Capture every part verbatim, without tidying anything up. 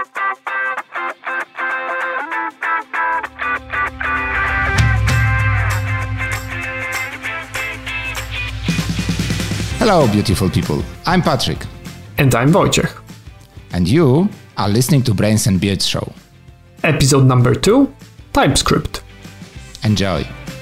Hello, beautiful people. I'm Patrick. And I'm Wojciech. And you are listening to Brains and Beards Show. Episode number two, TypeScript. Enjoy.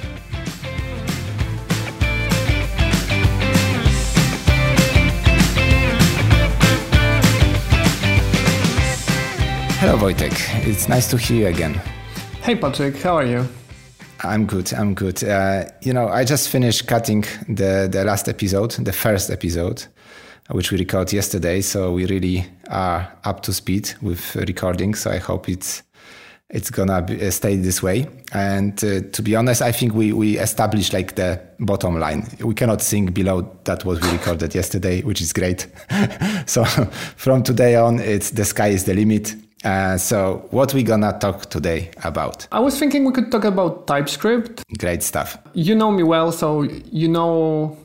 Hello, Wojtek. It's nice to hear you again. Hey, Patrick. How are you? I'm good. I'm good. Uh, you know, I just finished cutting the, the last episode, the first episode, which we recorded yesterday. So we really are up to speed with recording. So I hope it's it's gonna be, uh, stay this way. And uh, to be honest, I think we we established like the bottom line. We cannot sing below that what we recorded yesterday, which is great. So from today on, it's the sky is the limit. Uh, so what we gonna talk today about? I was thinking we could talk about TypeScript. Great stuff. You know me well, so you know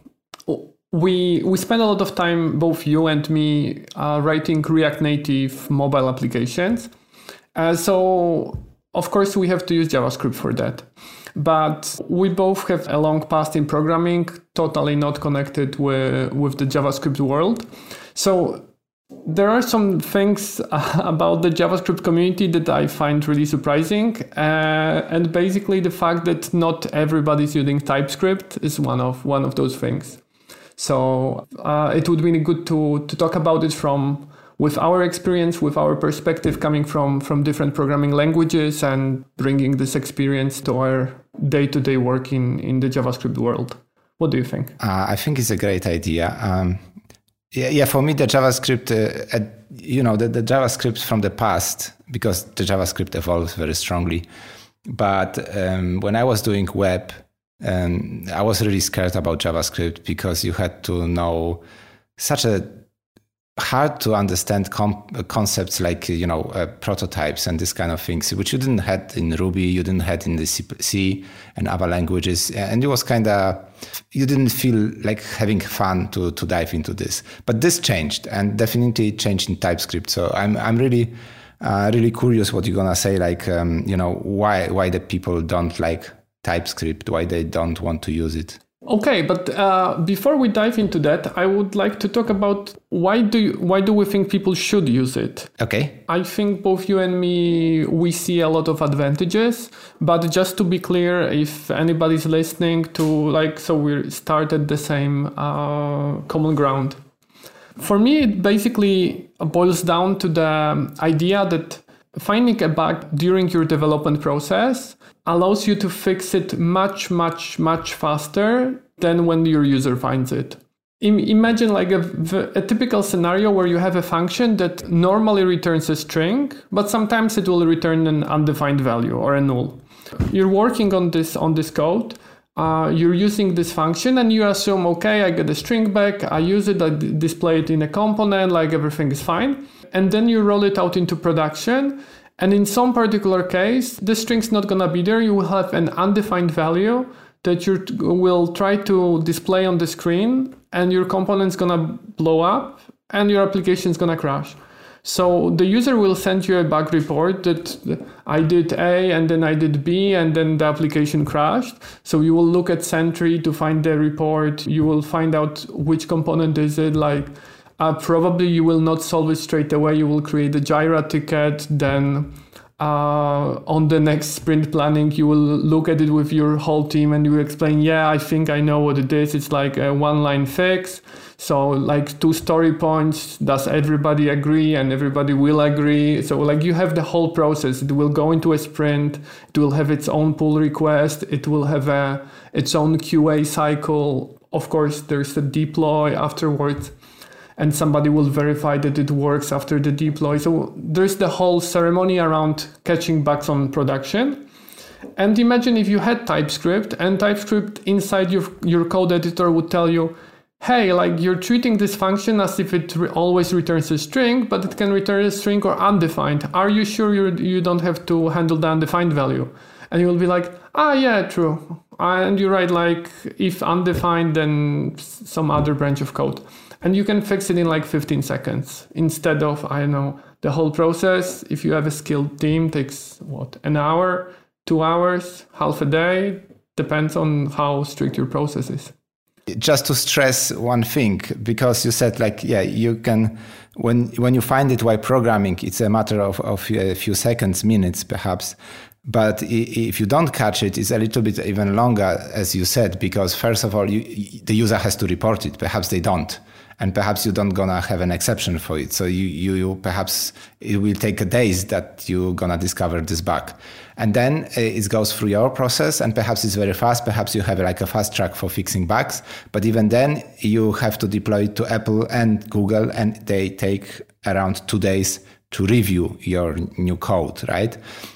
we we spend a lot of time, both you and me, uh, writing React Native mobile applications. Uh, so of course we have to use JavaScript for that. But we both have a long past in programming, totally not connected with, with the JavaScript world. So there are some things about the JavaScript community that I find really surprising. Uh, and basically the fact that not everybody's using TypeScript is one of one of those things. So uh, it would be good to, to talk about it from with our experience, with our perspective coming from, from different programming languages and bringing this experience to our day-to-day work in, in the JavaScript world. What do you think? Uh, I think it's a great idea. Um, Yeah, yeah. For me, the JavaScript, uh, uh, you know, the, the JavaScript from the past, because the JavaScript evolves very strongly. But um, when I was doing web, um, I was really scared about JavaScript because you had to know such a hard to understand com- concepts like, you know, uh, prototypes and this kind of things, which you didn't have in Ruby, you didn't have in the C, C and other languages. And it was kind of, you didn't feel like having fun to, to dive into this. But this changed and definitely changed in TypeScript. So I'm I'm really, uh, really curious what you're going to say, like, um, you know, why why the people don't like TypeScript, why they don't want to use it. Okay, but uh, before we dive into that, I would like to talk about why do you, why do we think people should use it? Okay. I think both you and me, we see a lot of advantages, but just to be clear, if anybody's listening to like, so we start at the same uh, common ground. For me, it basically boils down to the idea that finding a bug during your development process allows you to fix it much, much, much faster than when your user finds it. I- imagine like a, a typical scenario where you have a function that normally returns a string, but sometimes it will return an undefined value or a null. You're working on this on this code, uh, you're using this function and you assume, okay, I get a string back, I use it, I d- display it in a component, like everything is fine. And then you roll it out into production. And in some particular case, the string's not going to be there. You will have an undefined value that you t- will try to display on the screen, and your component's going to blow up and your application's going to crash. So the user will send you a bug report that I did A and then I did B and then the application crashed. So you will look at Sentry to find the report. You will find out which component is it, like Uh, probably you will not solve it straight away. You will create a Jira ticket. Then uh, on the next sprint planning, you will look at it with your whole team and you will explain, yeah, I think I know what it is. It's like a one-line fix. So like two story points. Does everybody agree? And everybody will agree. So like you have the whole process. It will go into a sprint. It will have its own pull request. It will have a, its own Q A cycle. Of course, there's a deploy afterwards. And somebody will verify that it works after the deploy. So there's the whole ceremony around catching bugs on production. And imagine if you had TypeScript and TypeScript inside your, your code editor would tell you, hey, like you're treating this function as if it re- always returns a string, but it can return a string or undefined. Are you sure you you don't have to handle the undefined value? And you will be like, ah, yeah, true. And you write like, if undefined, then some other branch of code. And you can fix it in like fifteen seconds instead of, I don't know, the whole process. If you have a skilled team, takes what, an hour, two hours, half a day, depends on how strict your process is. Just to stress one thing, because you said like, yeah, you can, when when you find it while programming, it's a matter of, of a few seconds, minutes perhaps. But if you don't catch it, it's a little bit even longer, as you said, because first of all, you, the user has to report it. Perhaps they don't. And perhaps you don't gonna have an exception for it. So you, you, you perhaps it will take a days that you're gonna discover this bug. And then it goes through your process, and perhaps it's very fast. Perhaps you have like a fast track for fixing bugs. But even then, you have to deploy it to Apple and Google, and they take around two days to review your new code, right?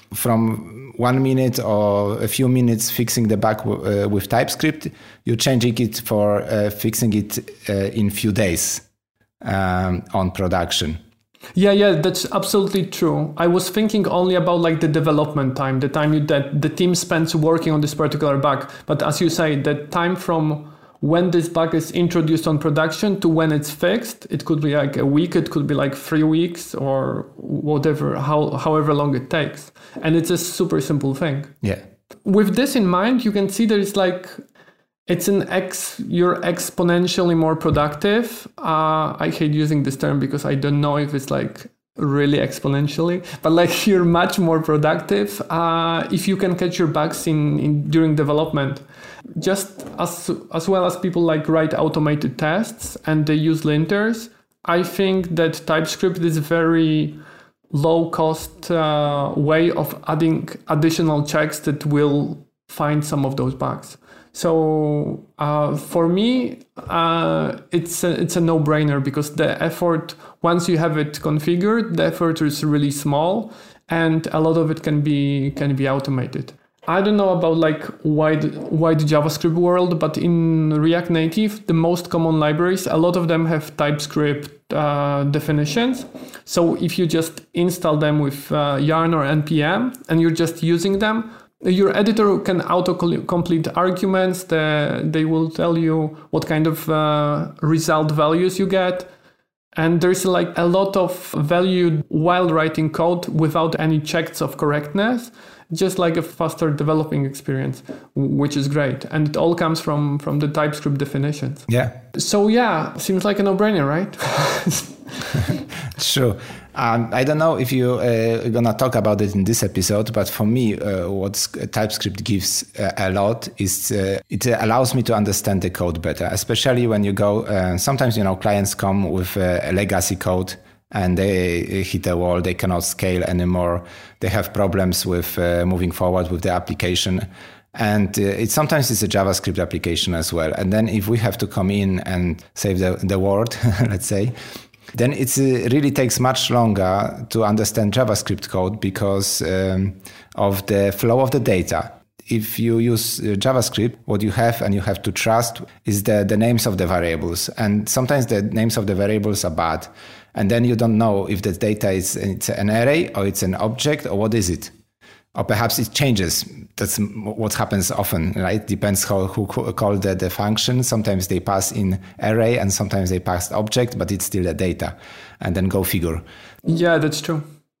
From one minute or a few minutes fixing the bug w- uh, with TypeScript, you're changing it for uh, fixing it uh, in few days um, on production. Yeah, yeah, that's absolutely true. I was thinking only about like the development time, the time you, that the team spends working on this particular bug. But as you say, the time from when this bug is introduced on production to when it's fixed, it could be like a week, it could be like three weeks or whatever, how, however long it takes. And it's a super simple thing. Yeah. With this in mind, you can see there is like, it's an ex, you're exponentially more productive. Uh, I hate using this term because I don't know if it's like really exponentially, but like you're much more productive uh, if you can catch your bugs in, in during development. Just as as well as people like write automated tests and they use linters, I think that TypeScript is a very low cost uh, way of adding additional checks that will find some of those bugs. So uh, for me, uh, it's a, it's a no-brainer because the effort, once you have it configured, the effort is really small and a lot of it can be can be automated. I don't know about like wide wide JavaScript world, but in React Native, the most common libraries, a lot of them have TypeScript uh, definitions. So if you just install them with uh, yarn or N P M and you're just using them, your editor can auto-complete arguments. The, they will tell you what kind of uh, result values you get. And there's like a lot of value while writing code without any checks of correctness, just like a faster developing experience, which is great. And it all comes from, from the TypeScript definitions. Yeah. So yeah, seems like a no-brainer, right? True. Um, I don't know if you're uh, going to talk about it in this episode, but for me, uh, what TypeScript gives uh, a lot is uh, it allows me to understand the code better, especially when you go, uh, sometimes, you know, clients come with uh, a legacy code and they hit a wall, they cannot scale anymore. They have problems with uh, moving forward with the application. And uh, it sometimes it's a JavaScript application as well. And then if we have to come in and save the, the world, let's say, then it uh, really takes much longer to understand JavaScript code because um, of the flow of the data. If you use uh, JavaScript, what you have and you have to trust is the, the names of the variables. And sometimes the names of the variables are bad. And then you don't know if the data is it's an array or it's an object or what is it. Or perhaps it changes. That's what happens often, right? Depends how who call the, the function. Sometimes they pass in array and sometimes they pass object, but it's still a data. And then go figure. Yeah, that's true.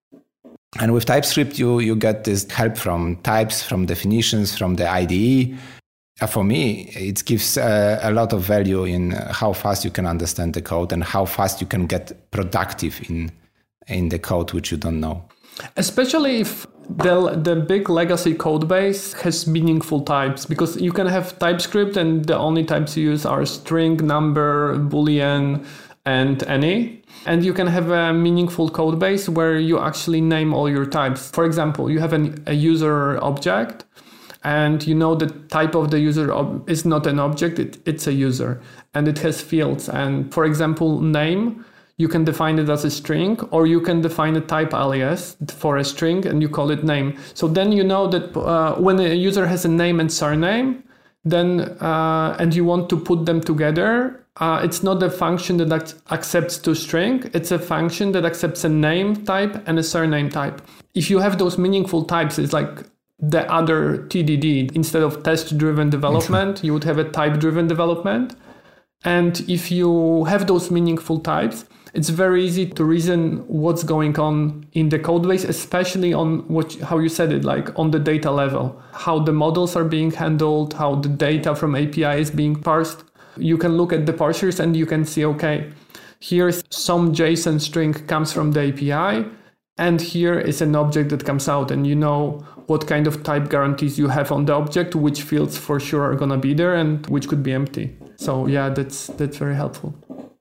And with TypeScript, you, you get this help from types, from definitions, from the I D E. Uh, for me, it gives uh, a lot of value in how fast you can understand the code and how fast you can get productive in in the code which you don't know. Especially if the the big legacy code base has meaningful types, because you can have TypeScript and the only types you use are string, number, boolean, and any. And you can have a meaningful code base where you actually name all your types. For example, you have an, a user object and you know the type of the user ob- is not an object, it, it's a user. And it has fields. And for example, name, you can define it as a string, or you can define a type alias for a string and you call it name. So then you know that uh, when a user has a name and surname, then uh, and you want to put them together, uh, it's not a function that ac- accepts two string. It's a function that accepts a name type and a surname type. If you have those meaningful types, it's like the other T D D. Instead of test-driven development, you would have a type-driven development. And if you have those meaningful types, it's very easy to reason what's going on in the code base, especially on what, how you said it, like on the data level, how the models are being handled, how the data from A P I is being parsed. You can look at the parsers and you can see, okay, here's some JSON string comes from the A P I, and here is an object that comes out, and you know what kind of type guarantees you have on the object, which fields for sure are going to be there and which could be empty. So yeah, that's that's very helpful.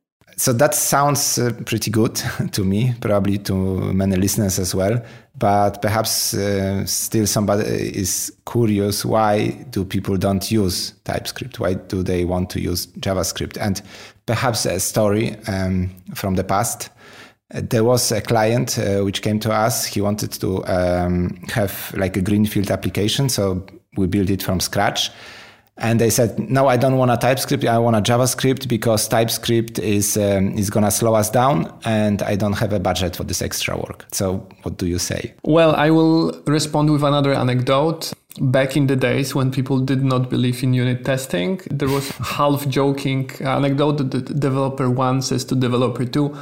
So that sounds uh, pretty good to me, probably to many listeners as well. But perhaps uh, still somebody is curious, why do people don't use TypeScript? Why do they want to use JavaScript? And perhaps a story um, from the past. Uh, there was a client uh, which came to us. He wanted to um, have like a greenfield application. So we built it from scratch. And they said, no, I don't want a TypeScript. I want a JavaScript because TypeScript is um, is going to slow us down and I don't have a budget for this extra work. So what do you say? Well, I will respond with another anecdote. Back in the days when people did not believe in unit testing, there was a half-joking anecdote that the developer one says to developer two,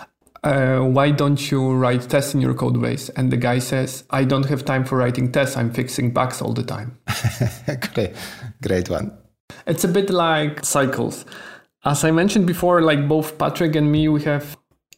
Uh, why don't you write tests in your code base? And the guy says, I don't have time for writing tests. I'm fixing bugs all the time. great, great one. It's a bit like cycles. As I mentioned before, like both Patrick and me, we have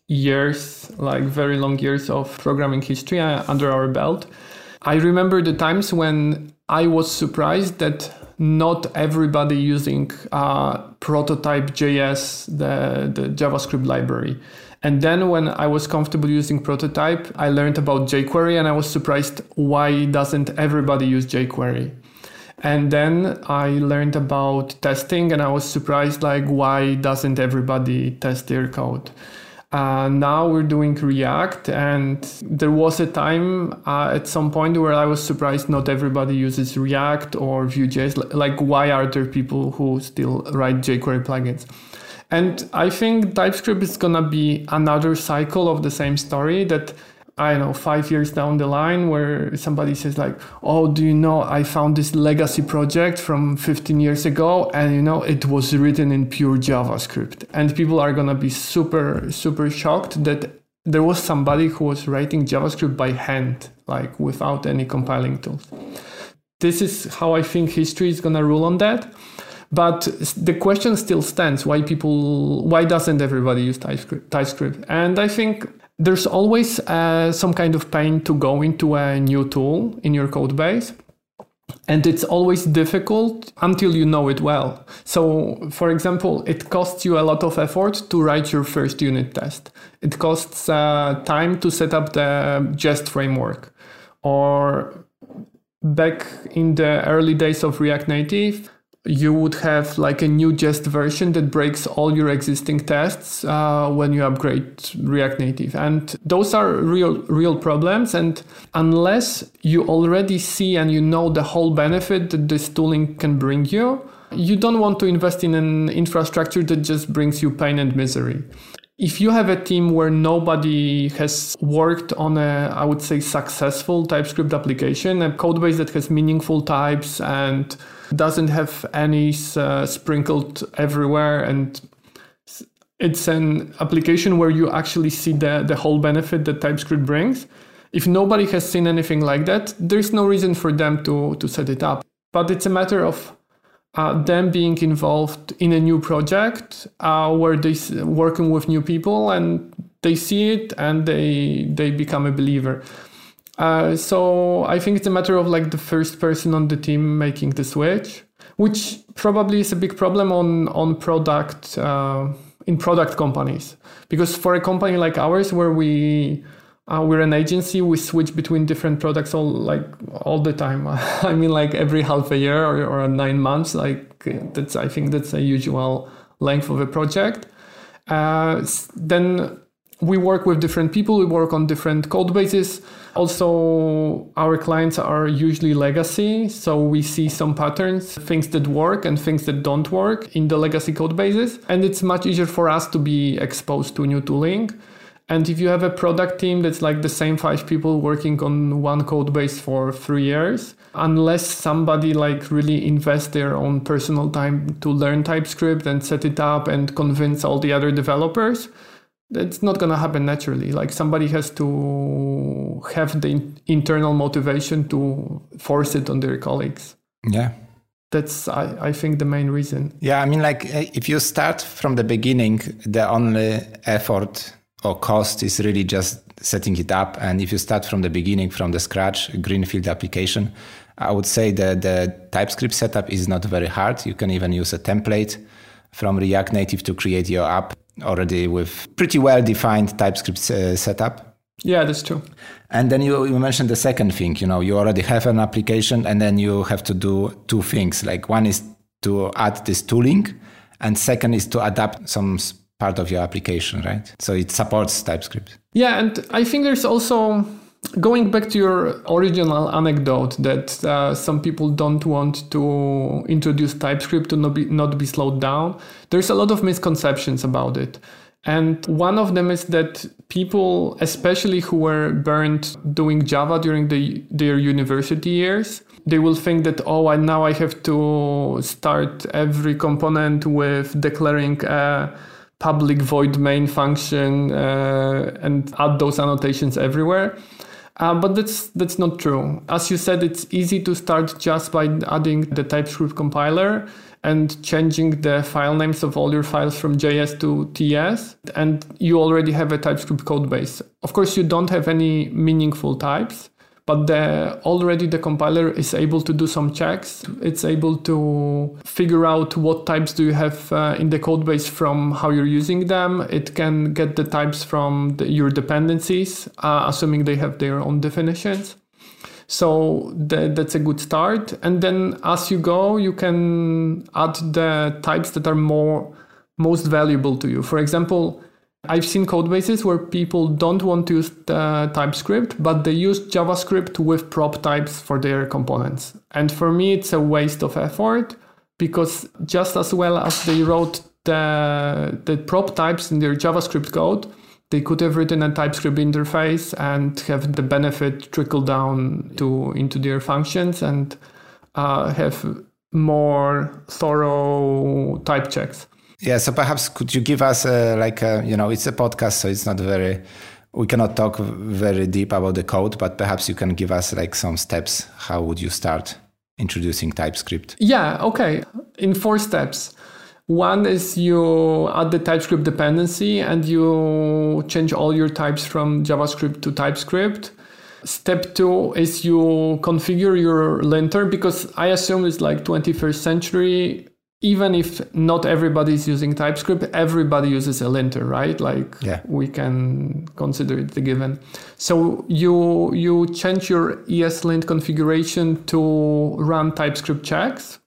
years, like very long years of programming history uh, under our belt. I remember the times when I was surprised that not everybody using uh, prototype dot J S, the, the JavaScript library. And then when I was comfortable using prototype, I learned about jQuery and I was surprised why doesn't everybody use jQuery. And then I learned about testing and I was surprised like why doesn't everybody test their code. Uh, now we're doing React, and there was a time uh, at some point where I was surprised not everybody uses React or Vue.js. Like why are there people who still write jQuery plugins? And I think TypeScript is going to be another cycle of the same story that, I don't know, five years down the line where somebody says like, oh, do you know, I found this legacy project from fifteen years ago and, you know, it was written in pure JavaScript. And people are going to be super, super shocked that there was somebody who was writing JavaScript by hand, like without any compiling tools. This is how I think history is going to rule on that. But the question still stands, why people, why doesn't everybody use TypeScript? TypeScript? And I think there's always uh, some kind of pain to go into a new tool in your code base. And it's always difficult until you know it well. So, for example, it costs you a lot of effort to write your first unit test. It costs uh, time to set up the Jest framework. Or back in the early days of React Native, you would have like a new Jest version that breaks all your existing tests uh, when you upgrade React Native. And those are real, real problems. And unless you already see and you know the whole benefit that this tooling can bring you, you don't want to invest in an infrastructure that just brings you pain and misery. If you have a team where nobody has worked on a, I would say, successful TypeScript application, a code base that has meaningful types and doesn't have any uh, sprinkled everywhere, and it's an application where you actually see the, the whole benefit that TypeScript brings. If nobody has seen anything like that, there's no reason for them to, to set it up. But it's a matter of uh, them being involved in a new project uh, where they're working with new people and they see it and they they become a believer. Uh, so I think it's a matter of like the first person on the team making the switch, which probably is a big problem on on product uh, in product companies, because for a company like ours where we uh, we're an agency, we switch between different products all like all the time. I mean, like every half a year or, or nine months. Like that's I think that's a usual length of a project. Uh, then we work with different people. We work on different code bases. Also, our clients are usually legacy, so we see some patterns, things that work and things that don't work in the legacy code bases. And it's much easier for us to be exposed to new tooling. And if you have a product team that's like the same five people working on one code base for three years, unless somebody like really invests their own personal time to learn TypeScript and set it up and convince all the other developers, it's not going to happen naturally. Like somebody has to have the in- internal motivation to force it on their colleagues. Yeah. That's, I, I think, the main reason. Yeah, I mean, like if you start from the beginning, the only effort or cost is really just setting it up. And if you start from the beginning, from the scratch, greenfield application, I would say that the TypeScript setup is not very hard. You can even use a template from React Native to create your app already with pretty well-defined TypeScript uh, setup. Yeah, that's true. And then you, you mentioned the second thing, you know, you already have an application and then you have to do two things. Like one is to add this tooling and second is to adapt some part of your application, right? So it supports TypeScript. Yeah, and I think there's also, going back to your original anecdote that uh, some people don't want to introduce TypeScript to not be, not be slowed down, there's a lot of misconceptions about it. And one of them is that people, especially who were burned doing Java during the, their university years, they will think that, oh, and now I have to start every component with declaring a public void main function uh, and add those annotations everywhere. Uh, but that's that's not true. As you said, it's easy to start just by adding the TypeScript compiler and changing the file names of all your files from J S to T S, and you already have a TypeScript code base. Of course, you don't have any meaningful types, but the, already the compiler is able to do some checks. It's able to figure out what types do you have uh, in the code base from how you're using them. It can get the types from the, your dependencies, uh, assuming they have their own definitions. So the, that's a good start. And then as you go, you can add the types that are more most valuable to you. For example, I've seen code bases where people don't want to use the TypeScript, but they use JavaScript with prop types for their components. And for me, it's a waste of effort because just as well as they wrote the, the prop types in their JavaScript code, they could have written a TypeScript interface and have the benefit trickle down to into their functions and uh, have more thorough type checks. Yeah, so perhaps could you give us a, like a, you know, it's a podcast, so it's not very, we cannot talk very deep about the code, but perhaps you can give us like some steps. How would you start introducing TypeScript? Yeah, okay. In four steps. One is you add the TypeScript dependency and you change all your types from JavaScript to TypeScript. Step two is you configure your linter, because I assume it's like twenty-first century. Even if not everybody is using TypeScript, everybody uses a linter, right? Like yeah. We can consider it a given. So you you change your ESLint configuration to run TypeScript checks.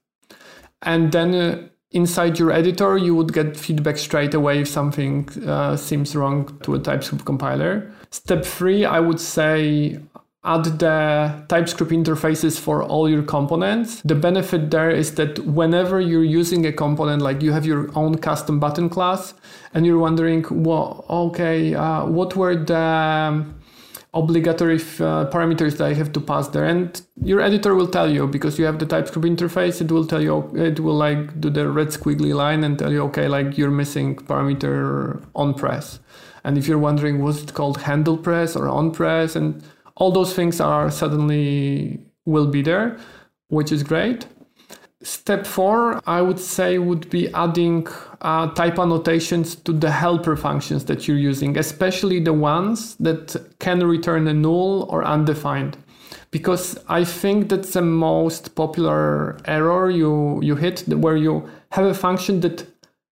And then uh, inside your editor, you would get feedback straight away if something uh, seems wrong to a TypeScript compiler. Step three, I would say, add the TypeScript interfaces for all your components. The benefit there is that whenever you're using a component, like you have your own custom button class, and you're wondering, well, okay, uh, what were the obligatory uh, parameters that I have to pass there? And your editor will tell you, because you have the TypeScript interface, it will tell you, it will like do the red squiggly line and tell you, okay, like you're missing parameter on press. And if you're wondering, was it called handle press or on press? And all those things are suddenly will be there, which is great. Step four, I would say, would be adding uh, type annotations to the helper functions that you're using, especially the ones that can return a null or undefined. Because I think that's the most popular error you, you hit, where you have a function that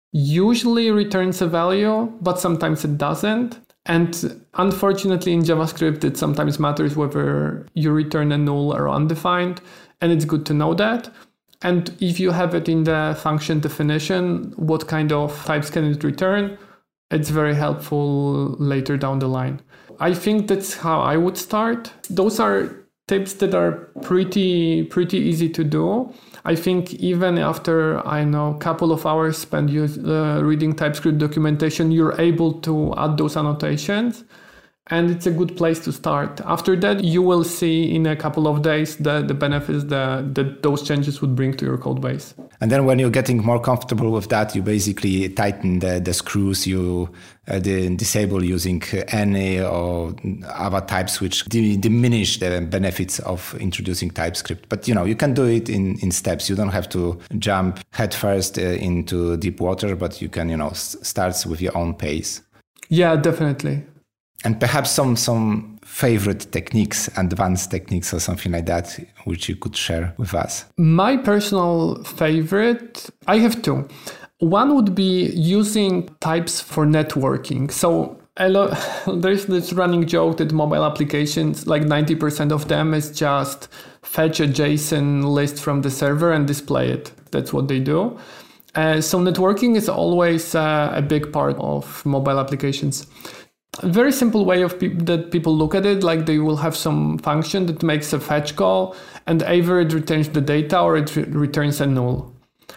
usually returns a value, but sometimes it doesn't. And unfortunately, in JavaScript, it sometimes matters whether you return a null or undefined, and it's good to know that. And if you have it in the function definition, what kind of types can it return, it's very helpful later down the line. I think that's how I would start. Those are tips that are pretty, pretty easy to do. I think even after, I know, a couple of hours spent use, uh, reading TypeScript documentation, you're able to add those annotations. And it's a good place to start. After that, you will see in a couple of days the, the benefits that, that those changes would bring to your code base. And then when you're getting more comfortable with that, you basically tighten the, the screws, you uh, the, disable using any or other types which d- diminish the benefits of introducing TypeScript. But, you know, you can do it in, in steps. You don't have to jump headfirst uh, into deep water, but you can, you know, s- start with your own pace. Yeah, definitely. And perhaps some some favorite techniques, advanced techniques or something like that, which you could share with us. My personal favorite, I have two. One would be using types for networking. So a lot, there's this running joke that mobile applications, like ninety percent of them is just fetch a JSON list from the server and display it. That's what they do. Uh, so networking is always uh, a big part of mobile applications. A very simple way of pe- that people look at it, like they will have some function that makes a fetch call, and either it returns the data or it re- returns a null.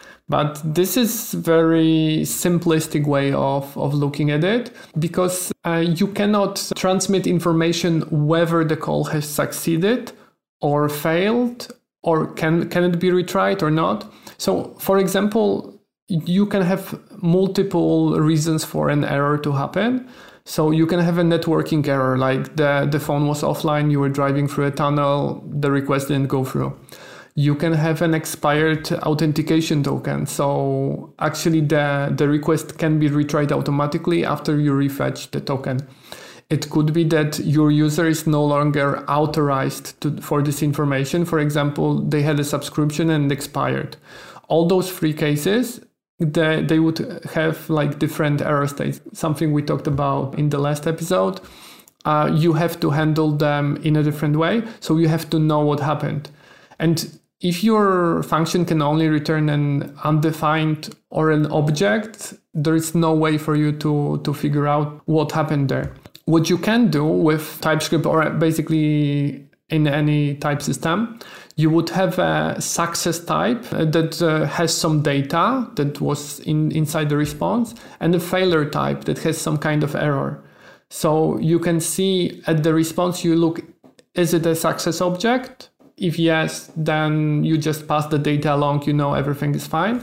But this is very simplistic way of, of looking at it, because uh, you cannot transmit information whether the call has succeeded or failed, or can can it be retried or not. So, for example, you can have multiple reasons for an error to happen. So you can have a networking error, like the, the phone was offline, you were driving through a tunnel, the request didn't go through. You can have an expired authentication token. So actually the, the request can be retried automatically after you refetch the token. It could be that your user is no longer authorized to, for this information. For example, they had a subscription and expired. All those three cases, They, they would have like different error states, something we talked about in the last episode. Uh, you have to handle them in a different way. So you have to know what happened. And if your function can only return an undefined or an object, there is no way for you to, to figure out what happened there. What you can do with TypeScript, or basically in any type system, you would have a success type that uh, has some data that was in, inside the response, and a failure type that has some kind of error. So you can see at the response, you look, is it a success object? If yes, then you just pass the data along, you know everything is fine.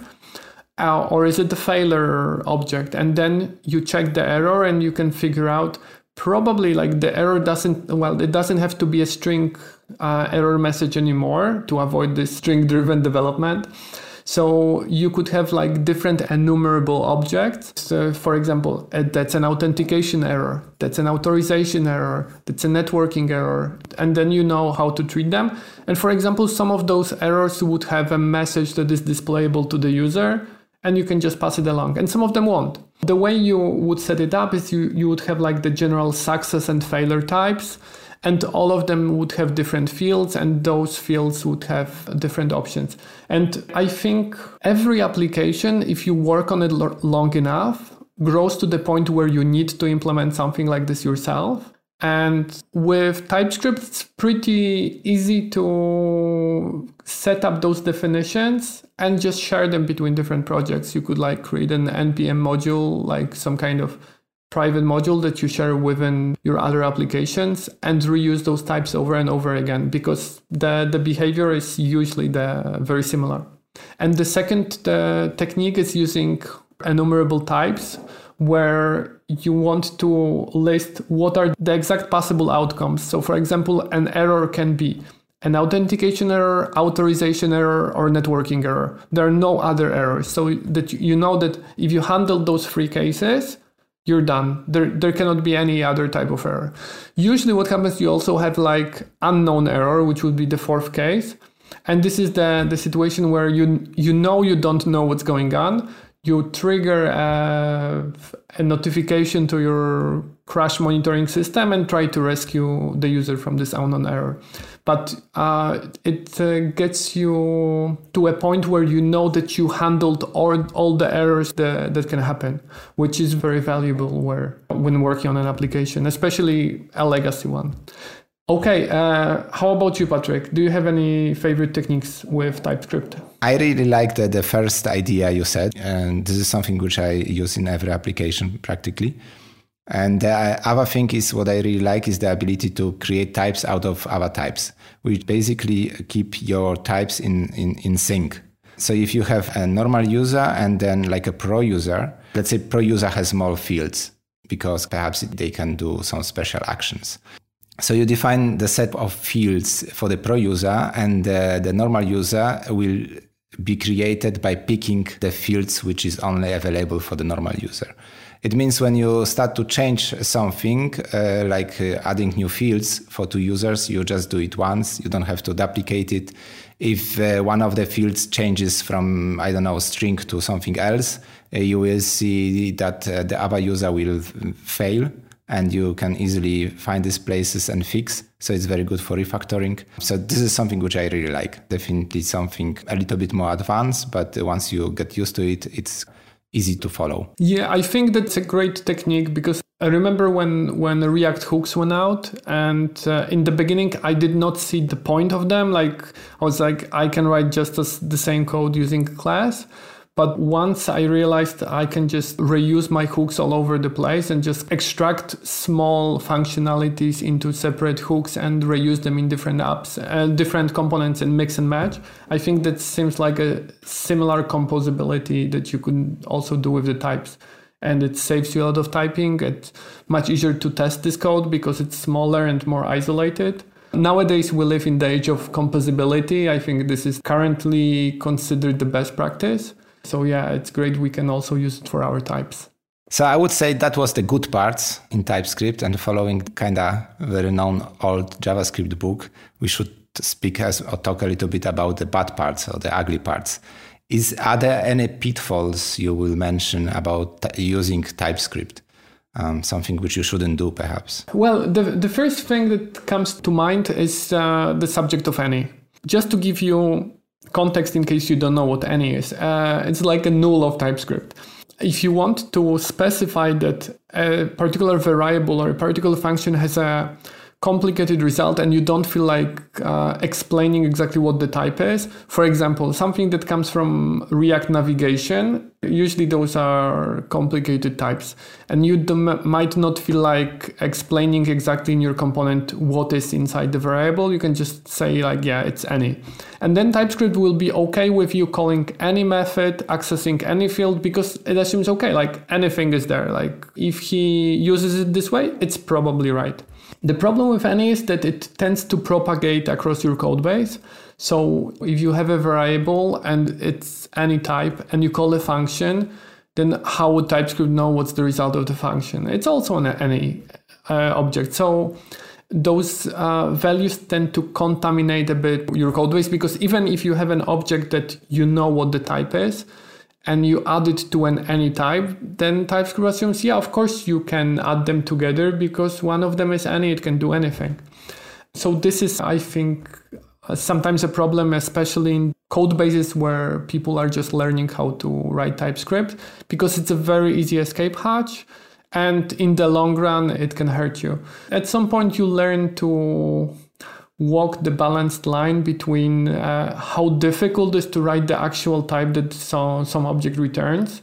Uh, or is it the failure object? And then you check the error and you can figure out probably like the error doesn't, well, it doesn't have to be a string uh, error message anymore to avoid this string-driven development. So you could have like different enumerable objects. So for example, uh, that's an authentication error, that's an authorization error, that's a networking error, and then you know how to treat them. And for example, some of those errors would have a message that is displayable to the user, and you can just pass it along, and some of them won't. The way you would set it up is you, you would have like the general success and failure types, and all of them would have different fields, and those fields would have different options. And I think every application, if you work on it l- long enough, grows to the point where you need to implement something like this yourself. And with TypeScript, it's pretty easy to set up those definitions and just share them between different projects. You could like create an N P M module, like some kind of private module that you share within your other applications, and reuse those types over and over again, because the, the behavior is usually the, very similar. And the second the technique is using enumerable types, where you want to list what are the exact possible outcomes. So for example, an error can be an authentication error, authorization error, or networking error. There are no other errors. So that you know that if you handle those three cases, you're done. There, there cannot be any other type of error. Usually what happens, you also have like unknown error, which would be the fourth case. And this is the, the situation where you, you know you don't know what's going on. You trigger a, a notification to your crash monitoring system and try to rescue the user from this unknown error. But uh, it uh, gets you to a point where you know that you handled all, all the errors that, that can happen, which is very valuable where, when working on an application, especially a legacy one. Okay, uh, how about you, Patrick? Do you have any favorite techniques with TypeScript? I really like the, the first idea you said, and this is something which I use in every application practically. And the other thing is what I really like is the ability to create types out of other types, which basically keep your types in, in, in sync. So if you have a normal user and then like a pro user, let's say pro user has more fields because perhaps they can do some special actions. So you define the set of fields for the pro user, and uh, the normal user will be created by picking the fields which is only available for the normal user. It means when you start to change something, uh, like uh, adding new fields for two users, you just do it once. You don't have to duplicate it. If uh, one of the fields changes from, I don't know, string to something else, uh, you will see that uh, the other user will fail. And you can easily find these places and fix. So it's very good for refactoring. So this is something which I really like. Definitely something a little bit more advanced, but once you get used to it, it's easy to follow. Yeah, I think that's a great technique because I remember when, when the React hooks went out, and uh, in the beginning, I did not see the point of them. Like I was like, I can write just as the same code using a class. But once I realized I can just reuse my hooks all over the place and just extract small functionalities into separate hooks and reuse them in different apps, uh, different components and mix and match, I think that seems like a similar composability that you could also do with the types. And it saves you a lot of typing. It's much easier to test this code because it's smaller and more isolated. Nowadays, we live in the age of composability. I think this is currently considered the best practice. So yeah, it's great. We can also use it for our types. So I would say that was the good parts in TypeScript, and following kind of very known old JavaScript book, we should speak as, or talk a little bit about the bad parts or the ugly parts. Is are there any pitfalls you will mention about t- using TypeScript? Um, something which you shouldn't do, perhaps? Well, the the first thing that comes to mind is uh, the subject of any. Just to give you context in case you don't know what any is. Uh, it's like a null of TypeScript. If you want to specify that a particular variable or a particular function has a complicated result and you don't feel like uh, explaining exactly what the type is, for example, something that comes from React navigation, usually those are complicated types, and you dem- might not feel like explaining exactly in your component what is inside the variable. You can just say like, yeah, it's any. And then TypeScript will be okay with you calling any method, accessing any field, because it assumes, okay, like anything is there. Like if he uses it this way, it's probably right. The problem with any is that it tends to propagate across your code base. So if you have a variable and it's any type and you call a function, then how would TypeScript know what's the result of the function? It's also an any uh, object. So those uh, values tend to contaminate a bit your code base, because even if you have an object that you know what the type is, and you add it to an any type, then TypeScript assumes, yeah, of course you can add them together because one of them is any, it can do anything. So this is, I think, uh, sometimes a problem, especially in code bases where people are just learning how to write TypeScript, because it's a very easy escape hatch. And in the long run, it can hurt you. At some point, you learn to walk the balanced line between uh, how difficult it is to write the actual type that some, some object returns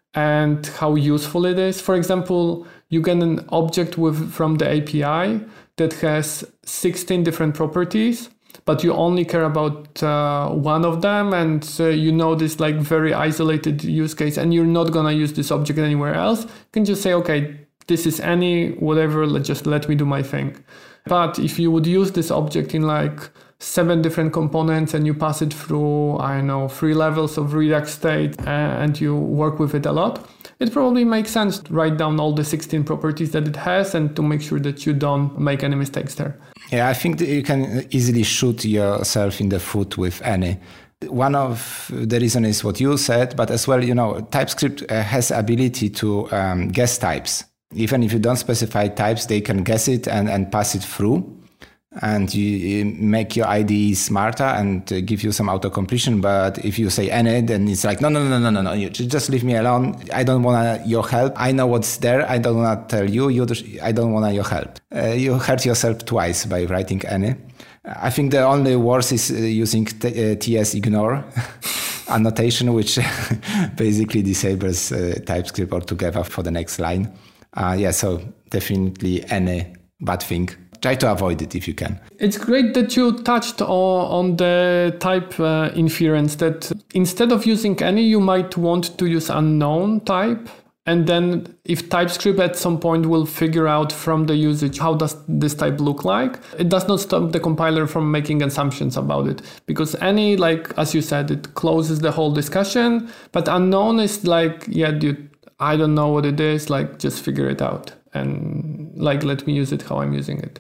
and how useful it is. For example, you get an object with from the A P I that has sixteen different properties, but you only care about uh, one of them, and uh, you know this like very isolated use case, and you're not gonna use this object anywhere else. You can just say, okay, this is any, whatever, let just let me do my thing. But if you would use this object in like seven different components and you pass it through, I don't know, three levels of Redux state and you work with it a lot, it probably makes sense to write down all the sixteen properties that it has and to make sure that you don't make any mistakes there. Yeah, I think that you can easily shoot yourself in the foot with any. One of the reasons is what you said, but as well, you know, TypeScript has ability to um, guess types. Even if you don't specify types, they can guess it and, and pass it through. and you, you make your I D E smarter and uh, give you some auto-completion. But if you say any, then it's like, no, no, no, no, no, no, you just leave me alone. I don't want your help. I know what's there. I don't want to tell you. you I don't want your help. Uh, you hurt yourself twice by writing any. I think the only worse is uh, using t- uh, T S ignore annotation, which basically disables uh, TypeScript altogether for the next line. Uh, yeah, so definitely any bad thing. Try to avoid it if you can. It's great that you touched on, on the type uh, inference, that instead of using any, you might want to use unknown type. And then if TypeScript at some point will figure out from the usage, how does this type look like? It does not stop the compiler from making assumptions about it. Because any, like, as you said, it closes the whole discussion. But unknown is like, yeah, dude, I don't know what it is. Like, just figure it out. And like, let me use it how I'm using it.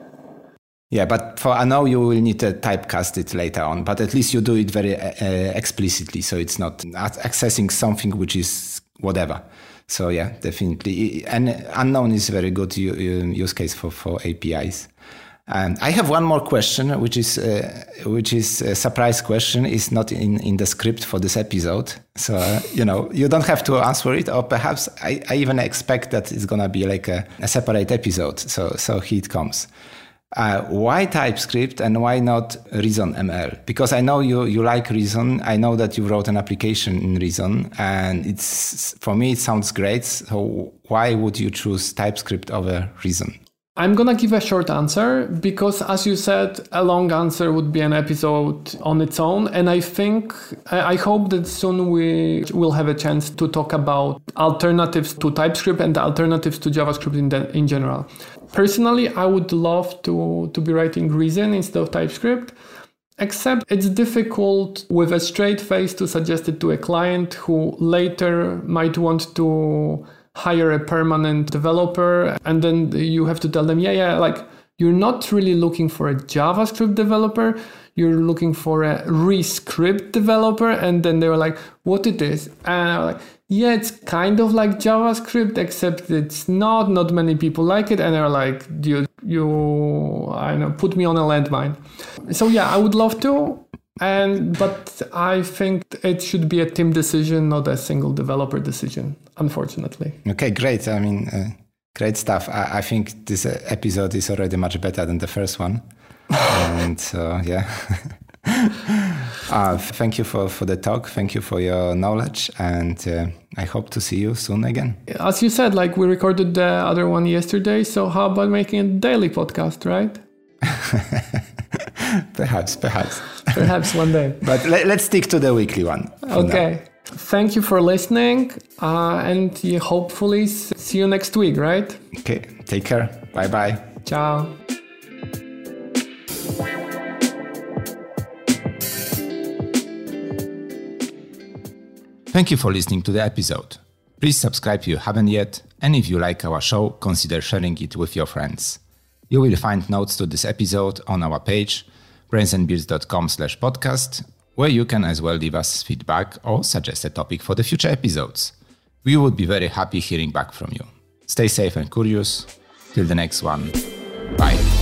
Yeah, but for unknown, you will need to typecast it later on. But at least you do it very uh, explicitly. So it's not accessing something which is whatever. So yeah, definitely. And unknown is a very good use case for, for A P Is. And I have one more question, which is uh, which is a surprise question. It's not in, in the script for this episode. So, uh, you know, you don't have to answer it. Or perhaps I, I even expect that it's going to be like a, a separate episode. So, so here it comes. Uh, why TypeScript and why not Reason M L? Because I know you, you like Reason. I know that you wrote an application in Reason, and it's, for me, it sounds great. So why would you choose TypeScript over Reason? I'm going to give a short answer because, as you said, a long answer would be an episode on its own. And I think, I hope that soon we will have a chance to talk about alternatives to TypeScript and alternatives to JavaScript in, the, in general. Personally, I would love to, to be writing Reason instead of TypeScript, except it's difficult with a straight face to suggest it to a client who later might want to hire a permanent developer, and then you have to tell them, yeah, yeah, like, you're not really looking for a JavaScript developer, you're looking for a Rescript developer. And then they were like, what it is? And I was like, yeah, it's kind of like JavaScript, except it's not, not many people like it. And they're like, dude, you, I don't know, put me on a landmine. So yeah, I would love to. And but I think it should be a team decision, not a single developer decision, unfortunately. Okay, great. I mean, uh, great stuff. I, I think this uh, episode is already much better than the first one. And so, uh, yeah. uh, thank you for, for the talk. Thank you for your knowledge. And uh, I hope to see you soon again. As you said, like, we recorded the other one yesterday. So how about making a daily podcast, right? Perhaps, perhaps. Perhaps one day. But let, let's stick to the weekly one. Okay. Now. Thank you for listening. Uh, and yeah, hopefully see you next week, right? Okay. Take care. Bye-bye. Ciao. Thank you for listening to the episode. Please subscribe if you haven't yet. And if you like our show, consider sharing it with your friends. You will find notes to this episode on our page, brainsandbeards.com slash podcast, where you can as well leave us feedback or suggest a topic for the future episodes. We would be very happy hearing back from you. Stay safe and curious. Till the next one. Bye.